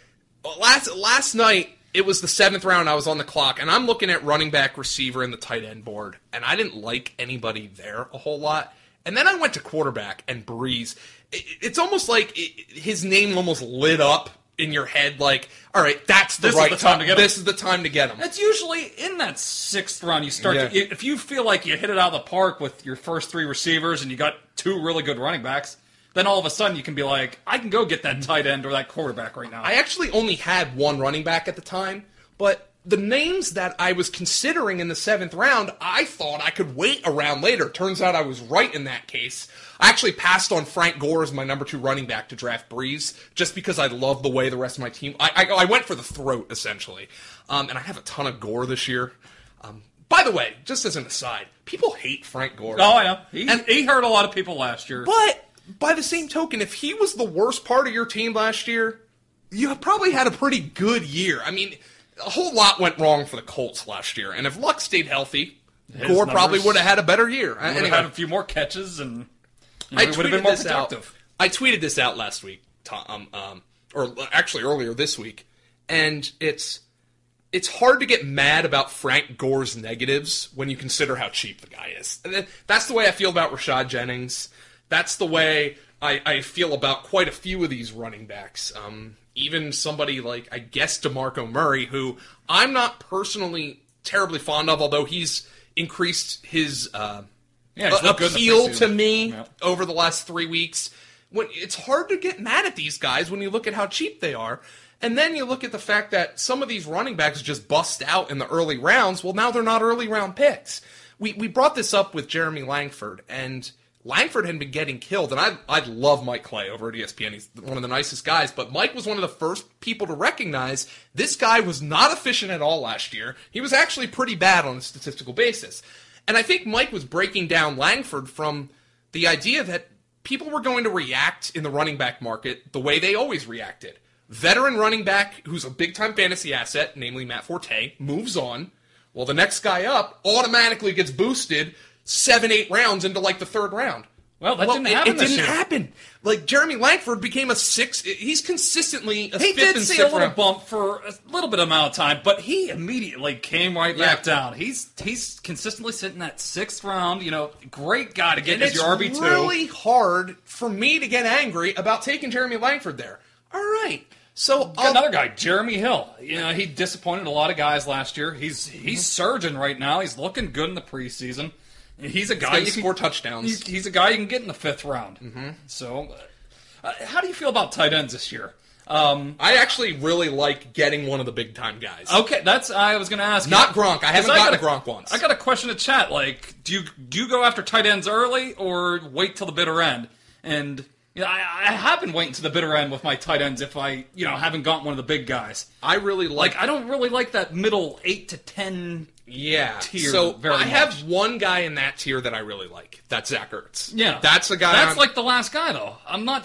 last last night, it was the seventh round. I was on the clock, and I'm looking at running back, receiver, and the tight end board, and I didn't like anybody there a whole lot. And then I went to quarterback and Brees. It, it's almost like it, his name almost lit up in your head, like, all right, that's the This is right the time to get him. This is the time to get him. It's usually in that sixth round you start Yeah. to, if you feel like you hit it out of the park with your first three receivers and you got two really good running backs, then all of a sudden you can be like, I can go get that tight end or that quarterback right now. I actually only had one running back at the time, but the names that I was considering in the seventh round, I thought I could wait around later. Turns out I was right in that case. I actually passed on Frank Gore as my number two running back to draft Brees, just because I love the way the rest of my team... I, I, I went for the throat, essentially. Um, and I have a ton of Gore this year. Um, by the way, just as an aside, people hate Frank Gore. Oh, I know. He, And- he hurt a lot of people last year. But by the same token, if he was the worst part of your team last year, you probably had a pretty good year. I mean, a whole lot went wrong for the Colts last year, and if Luck stayed healthy, His Gore probably numbers- would have had a better year. Would have Anyway, had a few more catches and you know, I he would have tweeted been more this out. productive. I tweeted this out last week, Tom, um, or actually earlier this week, and it's it's hard to get mad about Frank Gore's negatives when you consider how cheap the guy is. And that's the way I feel about Rashad Jennings. That's the way I, I feel about quite a few of these running backs. Um, even somebody like, I guess, DeMarco Murray, who I'm not personally terribly fond of, although he's increased his uh, Yeah, he's looked good in the appeal to preseason. me Yep. over the last three weeks. When it's hard to get mad at these guys when you look at how cheap they are. And then you look at the fact that some of these running backs just bust out in the early rounds. Well, now they're not early round picks. We we brought this up with Jeremy Langford, and Langford had been getting killed. And I I love Mike Clay over at E S P N. He's one of the nicest guys. But Mike was one of the first people to recognize this guy was not efficient at all last year. He was actually pretty bad on a statistical basis. And I think Mike was breaking down Langford from the idea that people were going to react in the running back market the way they always reacted. Veteran running back who's a big-time fantasy asset, namely Matt Forte, moves on. Well, the next guy up automatically gets boosted seven, eight rounds into like the third round. Well, that well, didn't it, happen it this didn't year. happen. Like, Jeremy Langford became a six. He's consistently a He fifth did and see a sixth little round. bump for a little bit amount of time, but he immediately came right Yeah. back down. He's he's consistently sitting that sixth round. You know, great guy to get And as it's your R B two. really hard for me to get angry about taking Jeremy Langford there. All right. So Got I'll- another guy, Jeremy Hill. You know, he disappointed a lot of guys last year. He's he's surging right now. He's looking good in the preseason. He's a guy guy you can can score touchdowns. He's, he's a guy you can get in the fifth round. Mm-hmm. So, uh, how do you feel about tight ends this year? Um, I actually really like getting one of the big time guys. okay, that's I was going to ask. Not you. Gronk. I haven't 'Cause gotten got Gronk once. I got a question to chat. Like, do you do you go after tight ends early or wait till the bitter end? And you know, I, I have been waiting to the bitter end with my tight ends if I you know haven't gotten one of the big guys. I really like. Like, I don't really like that middle eight to ten. yeah. tier so very I much. have one guy in that tier that I really like. That's Zach Ertz. Yeah, That's a guy. That's I'm- like the last guy, though. I'm not.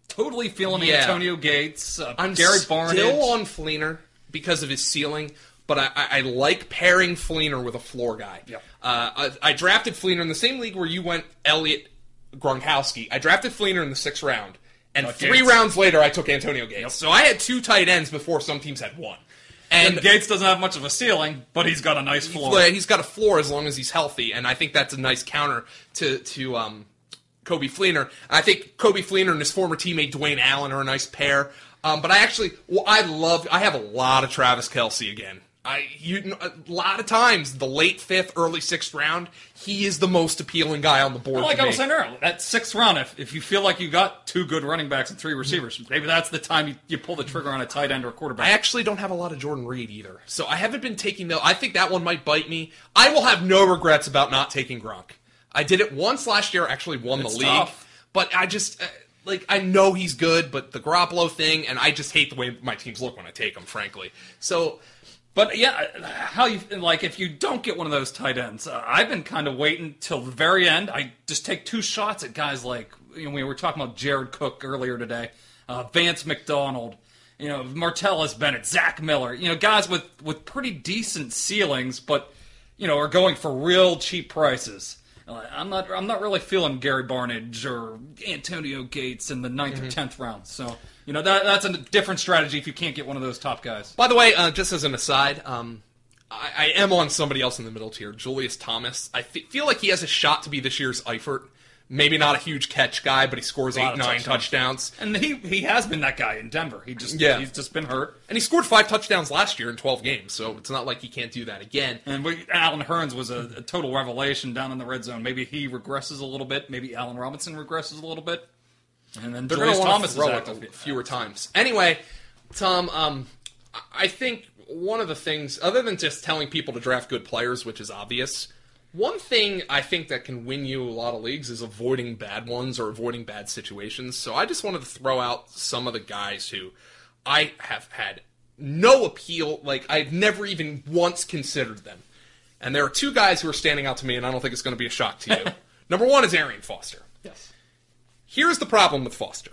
totally feeling Yeah. Antonio Gates, uh, I'm Gary still Barnidge. on Fleener because of his ceiling, but I, I, I like pairing Fleener with a floor guy. Yep. Uh, I, I drafted Fleener in the same league where you went Elliott Gronkowski. I drafted Fleener in the sixth round, and Uh, three Gates. rounds later I took Antonio Gates. So I had two tight ends before some teams had one. And And Gates doesn't have much of a ceiling, but he's got a nice floor. Well, he's got a floor as long as he's healthy, and I think that's a nice counter to to um, Kobe Fleener. I think Kobe Fleener and his former teammate Dwayne Allen are a nice pair. Um, but I actually, well, I love. I have a lot of Travis Kelce again. I you a lot of times the late fifth, early sixth round, he is the most appealing guy on the board. Like to I me. was saying earlier, that sixth round, if, if you feel like you got two good running backs and three receivers, maybe that's the time you, you pull the trigger on a tight end or a quarterback. I actually don't have a lot of Jordan Reed either, so I haven't been taking the. I think that one might bite me. I will have no regrets about not taking Gronk. I did it once last year, actually won It's the league, tough. but I just uh, like I know he's good, but the Garoppolo thing, and I just hate the way my teams look when I take them, frankly. So. But yeah, how you like if you don't get one of those tight ends? Uh, I've been kind of waiting till the very end. I just take two shots at guys like you know we were talking about Jared Cook earlier today, uh, Vance McDonald, you know Martellus Bennett, Zach Miller, you know guys with with pretty decent ceilings, but you know are going for real cheap prices. Uh, I'm not I'm not really feeling Gary Barnidge or Antonio Gates in the ninth or tenth round. So. You know, that, that's a different strategy if you can't get one of those top guys. By the way, uh, just as an aside, um, I, I am on somebody else in the middle tier, Julius Thomas. I fe- feel like he has a shot to be this year's Eifert. Maybe not a huge catch guy, but he scores lot eight, of nine touchdowns. touchdowns. And he he has been that guy in Denver. He just Yeah. he's just been hurt. And he scored five touchdowns last year in twelve games, so it's not like he can't do that again. And we, Alan Hearns was a, a total revelation down in the red zone. Maybe he regresses a little bit. Maybe Allen Robinson regresses a little bit. And then They're Julius going to want Thomas to throw is it active. a fewer times. Anyway, Tom, um, I think one of the things, other than just telling people to draft good players, which is obvious, one thing I think that can win you a lot of leagues is avoiding bad ones or avoiding bad situations. So I just wanted to throw out some of the guys who I have had no appeal, like I've never even once considered them. And there are two guys who are standing out to me, and I don't think it's going to be a shock to you. Number one is Arian Foster. Yes. Here's the problem with Foster.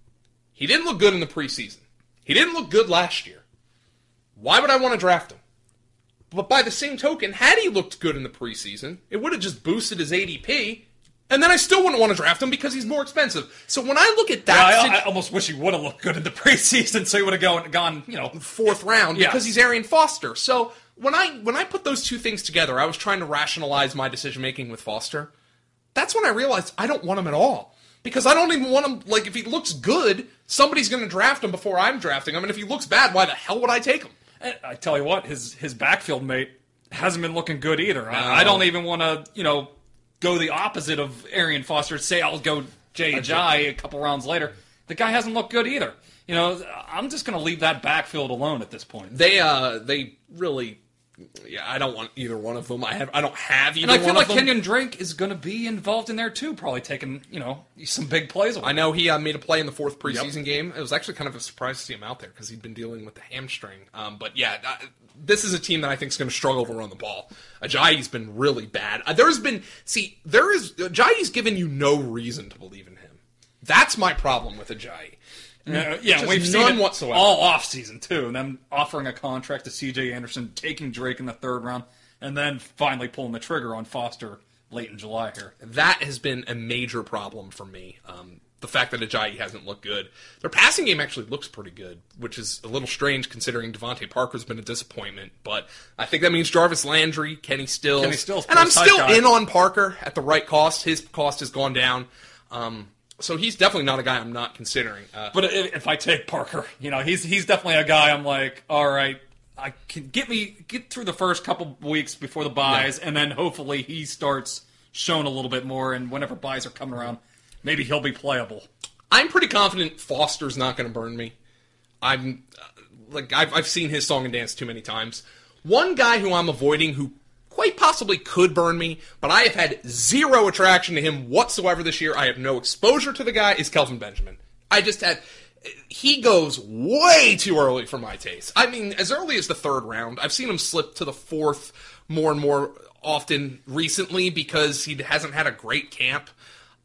He didn't look good in the preseason. He didn't look good last year. Why would I want to draft him? But by the same token, had he looked good in the preseason, it would have just boosted his A D P, and then I still wouldn't want to draft him because he's more expensive. So when I look at Yeah, that I, situ- I almost wish he would have looked good in the preseason, so he would have gone, gone, you know, fourth round Yeah. because he's Arian Foster. So when I when I put those two things together, I was trying to rationalize my decision making with Foster. That's when I realized I don't want him at all. Because I don't even want him, like, if he looks good, somebody's going to draft him before I'm drafting him, and if he looks bad, why the hell would I take him? And I tell you what, his his backfield mate hasn't been looking good either. I, I don't even want to, you know, go the opposite of Arian Foster. Say I'll go Jay Ajayi a couple rounds later. The guy hasn't looked good either. You know, I'm just going to leave that backfield alone at this point. They, uh, they really, yeah, I don't want either one of them. I have, I don't have either And I feel one like of them. Kenyon Drake is going to be involved in there too, probably taking, you know, some big plays away. I know he uh, made a play in the fourth preseason game. It was actually kind of a surprise to see him out there because he'd been dealing with the hamstring. Um, but yeah, uh, this is a team that I think is going to struggle to run the ball. Ajayi's been really bad. Uh, there's been, see, there is, Ajayi's given you no reason to believe in him. That's my problem with Ajayi. Uh, yeah, Just we've none seen it whatsoever. all off season too, and then offering a contract to C J Anderson, taking Drake in the third round, and then finally pulling the trigger on Foster late in July here. That has been a major problem for me. Um, the fact that Ajayi hasn't looked good. Their passing game actually looks pretty good, which is a little strange considering Devontae Parker's been a disappointment. But I think that means Jarvis Landry, Kenny Stills. Kenny Stills, and I'm first hype still guy. in on Parker at the right cost. His cost has gone down. Um, so he's definitely not a guy I'm not considering. Uh, But if, if I take Parker, you know, he's he's definitely a guy I'm like, all right, I can get me get through the first couple weeks before the buys, and then hopefully he starts showing a little bit more. And whenever buys are coming around, maybe he'll be playable. I'm pretty confident Foster's not going to burn me. I'm uh, like I've I've seen his song and dance too many times. One guy who I'm avoiding who quite possibly could burn me, but I have had zero attraction to him whatsoever this year. I have no exposure to the guy. Is Kelvin Benjamin? I just had. He goes way too early for my taste. I mean, as early as the third round. I've seen him slip to the fourth more and more often recently because he hasn't had a great camp. Uh,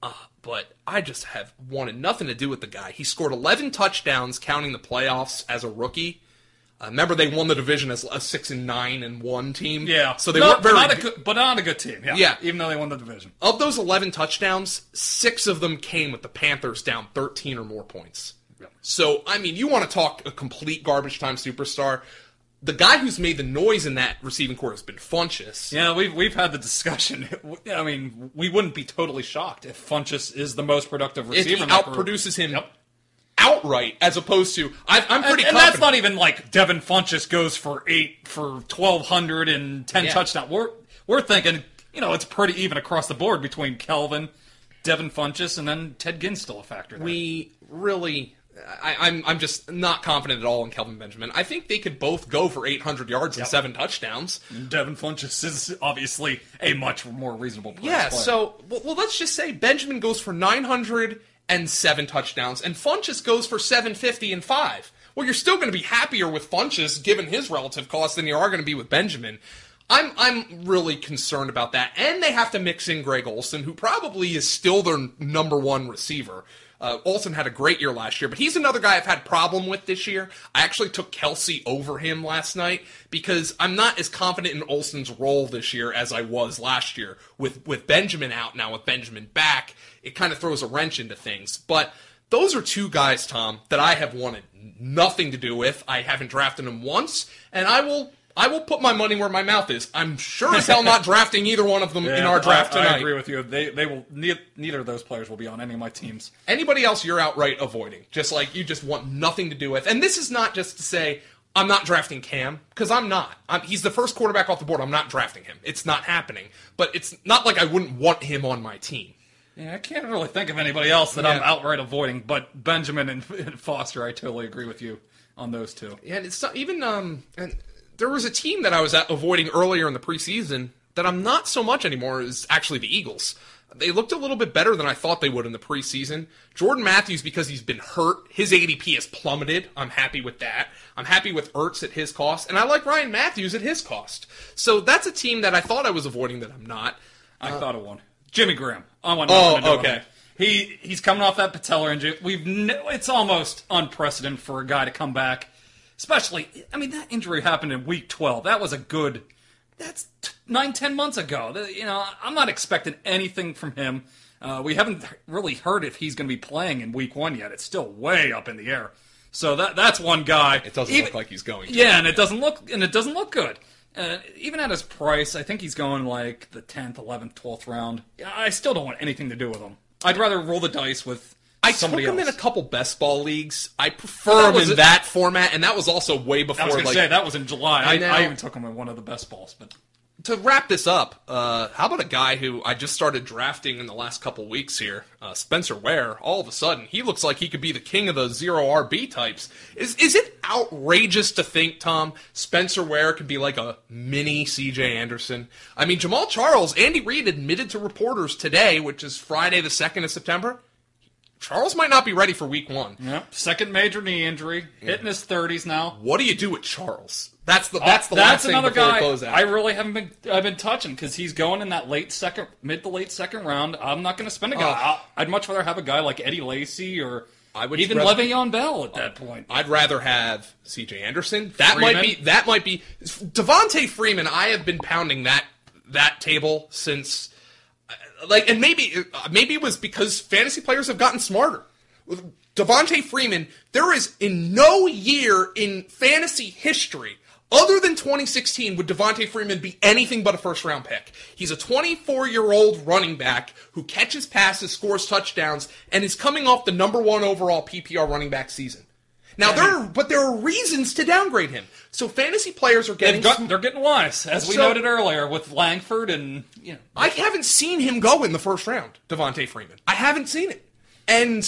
but I just have wanted nothing to do with the guy. He scored eleven touchdowns, counting the playoffs as a rookie. Uh, remember, they won the division as a six and nine and one team. Yeah, so they no, weren't very but not, a good, but not a good team. Yeah. Yeah. even though they won the division. Of those eleven touchdowns, six of them came with the Panthers down thirteen or more points. Yeah. So, I mean, you want to talk a complete garbage time superstar. The guy who's made the noise in that receiving corps has been Funchess. Yeah, we've we've had the discussion. I mean, we wouldn't be totally shocked if Funchess is the most productive If receiver. he in that group. outproduces him Yep. outright, as opposed to, I, I'm pretty and, and confident. that's not even like Devin Funchess goes for eight for twelve hundred and ten Yeah. touchdowns. We're we're thinking, you know, it's pretty even across the board between Kelvin, Devin Funchess, and then Ted Ginn's still a factor there. We really, I, I'm I'm just not confident at all in Kelvin Benjamin. I think they could both go for eight hundred yards and Yep. seven touchdowns. Devin Funchess is obviously a much more reasonable player. Yeah, so, well, well, let's just say Benjamin goes for nine hundred seven touchdowns, and Funchess goes for seven fifty and five. Well, you're still going to be happier with Funchess, given his relative cost, than you are going to be with Benjamin. I'm I'm really concerned about that. And they have to mix in Greg Olsen, who probably is still their number one receiver. Uh, Olsen had a great year last year, but he's another guy I've had problem with this year. I actually took Kelsey over him last night because I'm not as confident in Olsen's role this year as I was last year. With, with Benjamin out now, with Benjamin back, it kind of throws a wrench into things. But those are two guys, Tom, that I have wanted nothing to do with. I haven't drafted them once, and I will... I will put my money where my mouth is. I'm sure as hell not drafting either one of them Yeah, in our draft I, tonight. I agree with you. They they will ne- neither of those players will be on any of my teams. Anybody else you're outright avoiding, just like you just want nothing to do with. And this is not just to say I'm not drafting Cam, because I'm not. I'm, he's the first quarterback off the board. I'm not drafting him. It's not happening. But it's not like I wouldn't want him on my team. Yeah, I can't really think of anybody else that I'm Yeah. outright avoiding, but Benjamin and, and Foster, I totally agree with you on those two. Yeah, and it's not even um. And there was a team that I was at avoiding earlier in the preseason that I'm not so much anymore. Is actually the Eagles. They looked a little bit better than I thought they would in the preseason. Jordan Matthews, because he's been hurt, his A D P has plummeted. I'm happy with that. I'm happy with Ertz at his cost, and I like Ryan Matthews at his cost. So that's a team that I thought I was avoiding that I'm not. I thought of one. Jimmy Graham. I want Oh, nothing to do with okay. him. He he's coming off that patellar injury. We've n- it's almost unprecedented for a guy to come back. Especially, I mean, that injury happened in week twelve. That was a good, that's t- nine, ten months ago. The- You know, I'm not expecting anything from him. Uh, we haven't really heard if he's going to be playing in week one yet. It's still way up in the air. So that that's one guy. It doesn't Even- look like he's going to. Yeah, and it doesn't look and it doesn't look good. Uh, even at his price, I think he's going like the tenth, eleventh, twelfth round. I still don't want anything to do with him. I'd rather roll the dice with I took somebody him else. in a couple best ball leagues. I That prefer him was in a- that format, and that was also way before. I was going to like, say that was in July. I, I know. I even took him in one of the best balls, but to wrap this up, uh, how about a guy who I just started drafting in the last couple weeks here, uh, Spencer Ware? All of a sudden, he looks like he could be the king of the zero R B types. Is is it outrageous to think, Tom, Spencer Ware could be like a mini C J Anderson? I mean, Jamal Charles, Andy Reid admitted to reporters today, which is Friday the second of September, Charles might not be ready for week one. yep. Second major knee injury, hitting his thirties now. What do you do with Charles? That's the that's the last That's thing another before we guy close out. I really haven't been I've been touching because he's going in that late second, mid to late second round. I'm not going to spend a guy. Oh. I'll- I'd much rather have a guy like Eddie Lacy or I would even rather- Le'Veon Bell at that point. I'd rather have C J Anderson. That might Freeman. be that might be Devontae Freeman. I have been pounding that that table since uh, like, and maybe uh, maybe it was because fantasy players have gotten smarter. With Devontae Freeman, there is in no year in fantasy history other than twenty sixteen would Devontae Freeman be anything but a first-round pick. He's a twenty-four-year-old running back who catches passes, scores touchdowns, and is coming off the number one overall P P R running back season. Now, there are, but there are reasons to downgrade him. So fantasy players are getting... They've got, they're getting wise, as we So- noted earlier with Langford and you know. I haven't seen him go in the first round, Devontae Freeman. I haven't seen it. And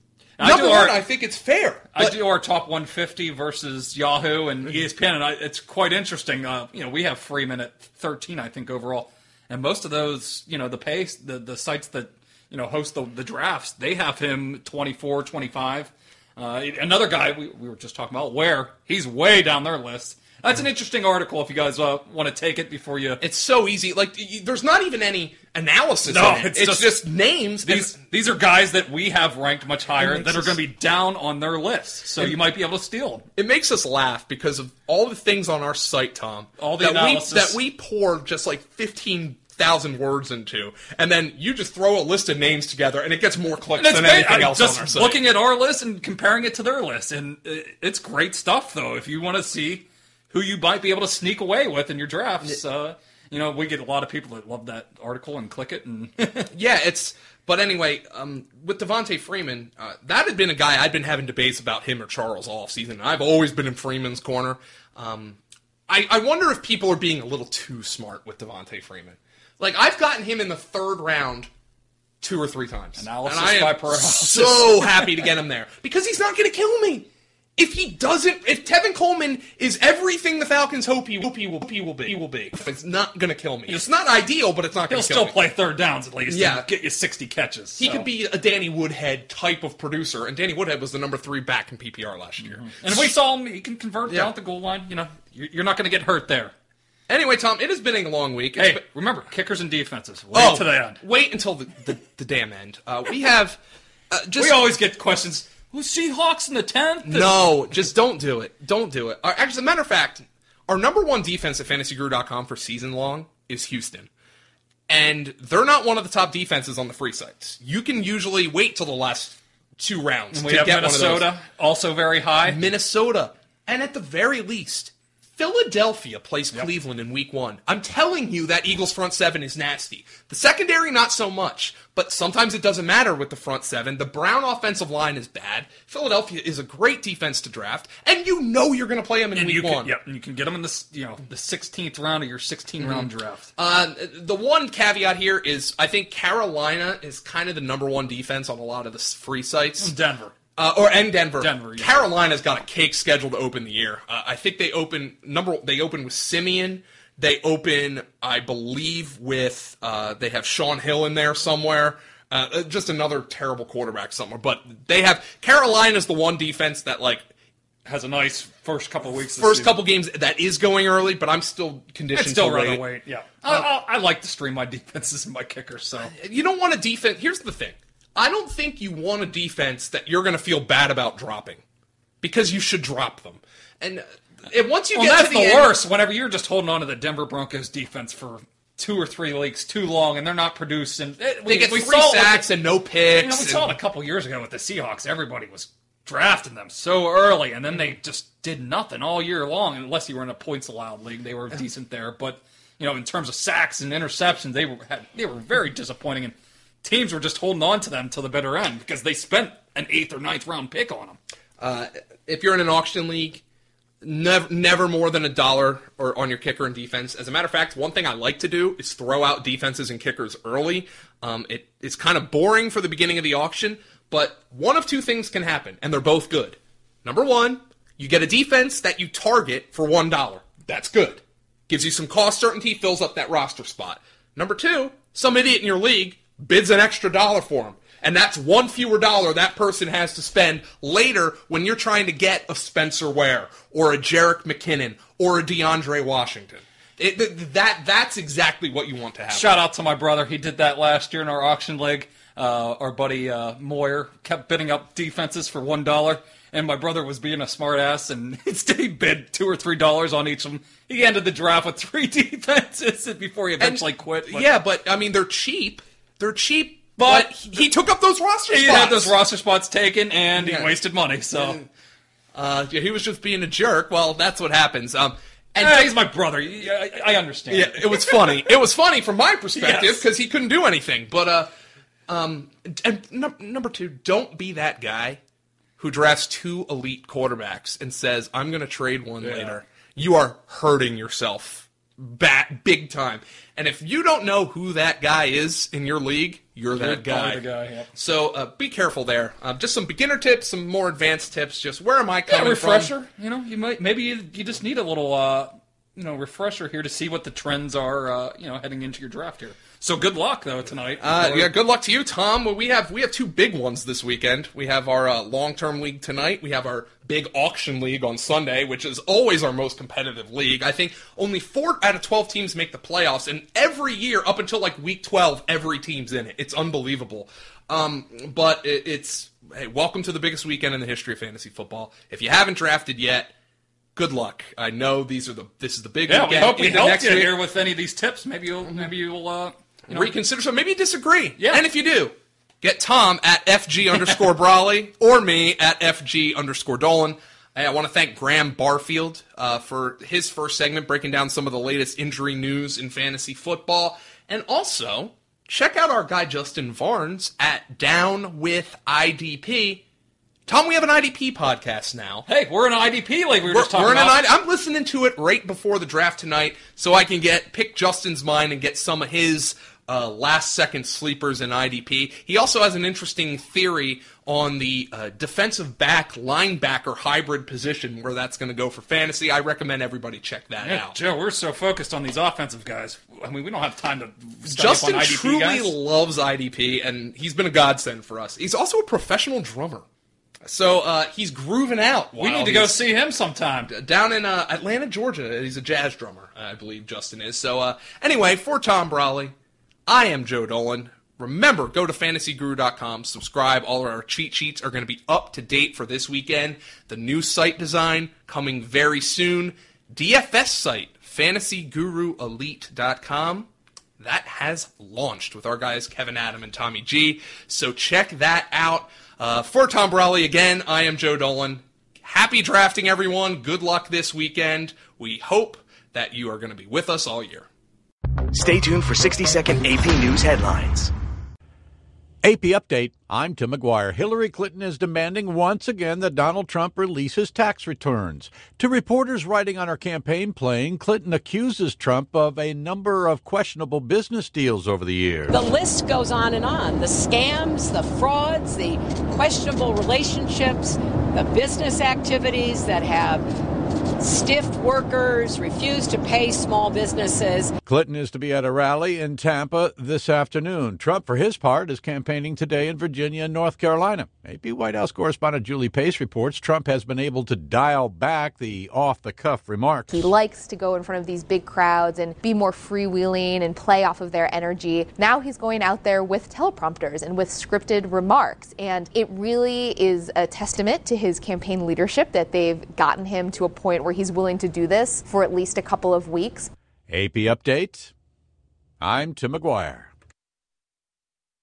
I number do one, our- I think it's fair. I but- do our top one fifty versus Yahoo and E S P N, and I, it's quite interesting. Uh, you know, we have Freeman at thirteen, I think, overall, and most of those, you know, the pace, the the sites that you know host the, the drafts, they have him twenty-four, twenty-five. Uh, another guy we, we were just talking about, Ware, he's way down their list. That's an interesting article if you guys uh, want to take it before you... It's so easy. Like, y- there's not even any analysis No, in it. it's It's, just- just, names. These and- these are guys that we have ranked much higher It makes that are us- going to be down on their list, so you might be able to steal them. It makes us laugh because of all the things on our site, Tom. All the that analysis. we, that we pour just like fifteen thousand words into, and then you just throw a list of names together, and it gets more clicks And it's than great. anything I'm else just on our site. looking at our list and comparing it to their list, and uh, it's great stuff, though, if you want to see who you might be able to sneak away with in your drafts. Uh, you know, we get a lot of people that love that article and click it, and Yeah, it's. But anyway, um, with Devontae Freeman, uh, that had been a guy I'd been having debates about him or Charles all season. I've always been in Freeman's corner. Um, I, I wonder if people are being a little too smart with Devontae Freeman. Like, I've gotten him in the third round two or three times. Analysis and I am by paralysis. so happy to get him there. Because he's not going to kill me. If he doesn't, if Tevin Coleman is everything the Falcons hope he will, he will, he will be, he will be. It's not going to kill me. It's not ideal, but it's not going he'll to kill still me. play third downs at least Yeah. and get you sixty catches. He so. could be a Danny Woodhead type of producer, and Danny Woodhead was the number three back in P P R last year. And if we saw him, he can convert Yeah. down at the goal line. You know, you're you're not going to get hurt there. Anyway, Tom, it has been a long week. It's Hey, been- remember, kickers and defenses. Wait oh, to the end. wait until the, the, the damn end. Uh, we have uh, just We always get questions. Who's Seahawks in the tenth? no, just don't do it. Don't do it. Uh, actually, as a matter of fact, our number one defense at fantasy guru dot com for season long is Houston. And they're not one of the top defenses on the free sites. You can usually wait till the last two rounds We to have get Minnesota, one of also very high. those. Minnesota. And at the very least, Philadelphia plays Cleveland in week one. I'm telling you that Eagles front seven is nasty. The secondary, not so much. But sometimes it doesn't matter with the front seven. The Brown offensive line is bad. Philadelphia is a great defense to draft. And you know you're going to play them in And week you one. can, yep, and you can get them in the you know the sixteenth round of your sixteen round draft. Uh, the one caveat here is I think Carolina is kind of the number one defense on a lot of the s- free sites. Denver. Uh, or and Denver. Denver, yeah. Carolina's got a cake schedule to open the year. Uh, I think they open number. They open with Simeon. They open, I believe, with uh, they have Sean Hill in there somewhere. Uh, just another terrible quarterback somewhere. But they have Carolina's the one defense that like Has a nice first couple of weeks. This first season. couple games that is going early. But I'm still conditioned I'd still to rather wait. wait. Yeah, I, I, I like to stream my defenses and my kickers. So You don't want a defense. Here's the thing. I don't think you want a defense that you're going to feel bad about dropping because you should drop them. And, and once you well, get that's to the, the, end, worst. Whenever you're just holding on to the Denver Broncos defense for two or three weeks too long, and they're not producing. It, they get we three saw it with sacks and no picks. You know, we and- saw it a couple years ago with the Seahawks. Everybody was drafting them so early, and then they just did nothing all year long. Unless you were in a points allowed league, they were decent there. But you know, in terms of sacks and interceptions, they were had, they were very disappointing, and teams were just holding on to them till the bitter end because they spent an eighth or ninth round pick on them. Uh, if you're in an auction league, never never more than a dollar or on your kicker and defense. As a matter of fact, one thing I like to do is throw out defenses and kickers early. Um, it, it's kind of boring for the beginning of the auction, but one of two things can happen, and they're both good. Number one, you get a defense that you target for one dollar. That's good. Gives you some cost certainty, fills up that roster spot. Number two, some idiot in your league bids an extra dollar for him. And that's one fewer dollar that person has to spend later when you're trying to get a Spencer Ware or a Jerick McKinnon or a DeAndre Washington. It, th- that That's exactly what you want to have. Shout out to my brother. He did that last year in our auction league. Uh, our buddy uh, Moyer kept bidding up defenses for one dollar, and my brother was being a smart ass, and instead he bid two or three dollars on each of them. He ended the draft with three defenses before he eventually And- quit. But Yeah, but, I mean, they're cheap. They're cheap, but, But he, he took up those roster he spots. had those roster spots taken, and Yeah. he wasted money. So Uh, yeah, he was just being a jerk. Well, that's what happens. Um, and Eh, he's my brother. I, I understand. Yeah, it was funny. It was funny from my perspective Yes. because he couldn't do anything. But uh, um, and num- number two, don't be that guy who drafts two elite quarterbacks and says, "I'm going to trade one later." You are hurting yourself, bat big time. And if you don't know who that guy is in your league, you're that guy. probably the guy, yeah. So uh, be careful there. Um, just some beginner tips, some more advanced tips. Just where am I Yeah, coming refresher. from? You know, you might maybe you, you just need a little uh, you know, refresher here to see what the trends are, uh, you know, heading into your draft here. So good luck, though, tonight. Uh, yeah, good luck to you, Tom. Well, we have we have two big ones this weekend. We have our uh, long-term league tonight. We have our big auction league on Sunday, which is always our most competitive league. I think only four out of twelve teams make the playoffs, and every year, up until like week twelve, every team's in it. It's unbelievable. Um, but it, it's, hey, welcome to the biggest weekend in the history of fantasy football. If you haven't drafted yet, good luck. I know these are the this is the big yeah, weekend. we hope we Into helped next you week. here with any of these tips. Maybe you'll, maybe you'll, uh, you know, reconsider. So maybe you disagree. Yeah. And if you do, get Tom at F G underscore Brawley or me at F G underscore Dolan. I want to thank Graham Barfield uh, for his first segment, breaking down some of the latest injury news in fantasy football. And also, check out our guy Justin Varnes at Down with I D P. Tom, we have an I D P podcast now. Hey, we're in an I D P like we were, We're, just talking we're in about. an I D P. I'm listening to it right before the draft tonight so I can get pick Justin's mind and get some of his uh, last-second sleepers in I D P. He also has an interesting theory on the uh, defensive back linebacker hybrid position where that's going to go for fantasy. I recommend everybody check that Yeah, out. Joe, we're so focused on these offensive guys. I mean, we don't have time to study Justin up on I D P truly guys. loves I D P, and he's been a godsend for us. He's also a professional drummer. So uh, he's grooving out. We need to go see him sometime. Down in uh, Atlanta, Georgia. He's a jazz drummer, I believe Justin is. So uh, anyway, for Tom Brawley, I am Joe Dolan. Remember, go to fantasy guru dot com, subscribe. All of our cheat sheets are going to be up to date for this weekend. The new site design coming very soon. D F S site, fantasy guru elite dot com. That has launched with our guys Kevin Adam and Tommy G. So check that out. Uh, for Tom Brawley, again, I am Joe Dolan. Happy drafting, everyone. Good luck this weekend. We hope that you are going to be with us all year. Stay tuned for sixty-second A P News headlines. A P Update, I'm Tim McGuire. Hillary Clinton is demanding once again that Donald Trump release his tax returns. To reporters writing on her campaign plane, Clinton accuses Trump of a number of questionable business deals over the years. The list goes on and on. The scams, the frauds, the questionable relationships, the business activities that have stiffed workers, refused to pay small businesses. Clinton is to be at a rally in Tampa this afternoon. Trump, for his part, is campaigning today in Virginia and North Carolina. A P White House correspondent Julie Pace reports Trump has been able to dial back the off-the-cuff remarks. He likes to go in front of these big crowds and be more freewheeling and play off of their energy. Now he's going out there with teleprompters and with scripted remarks. And it really is a testament to his campaign leadership that they've gotten him to a point where he's willing to do this for at least a couple of weeks. A P Update, I'm Tim McGuire.